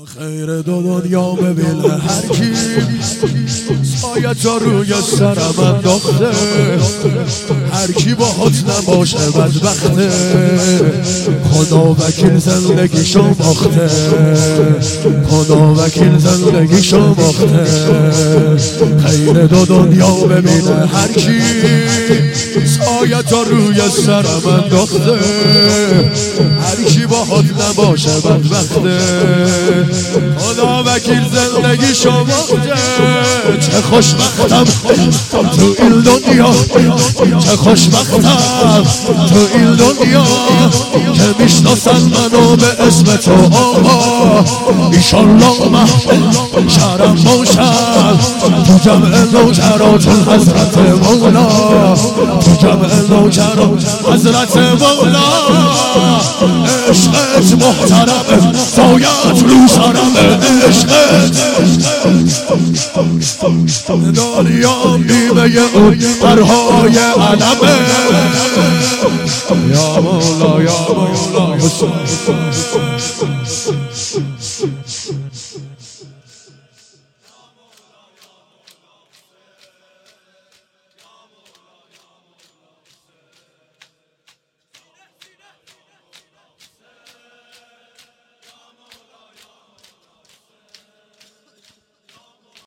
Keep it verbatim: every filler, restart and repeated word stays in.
خیر دو دنیا ببین هر کی سایه تا روی سرم انداخته، هر کی باهات نباشه بدبخته، خدا وکیل زندگیشو باخته، خدا وکیل زندگیشو باخته. خیر دو دنیا ببین هر کی سایه تا روی سرم انداخته، هر کی باهات نباشه بدبخته، خدا وکیل زندگیشو باخته. چه خوشبختم تو این دنیا، چه خوشبختم تو این دنیا که میشناسن منو به اسم تو آقا. ایشالله من شرم باشم تو جمع نوکرات حضرت مولا، تو جمع نوکرات حضرت مولا. عشقت محترم سایت رو سرم، عشقت دنیا بیمه اون پرهای علمه. یا مولا یا مولا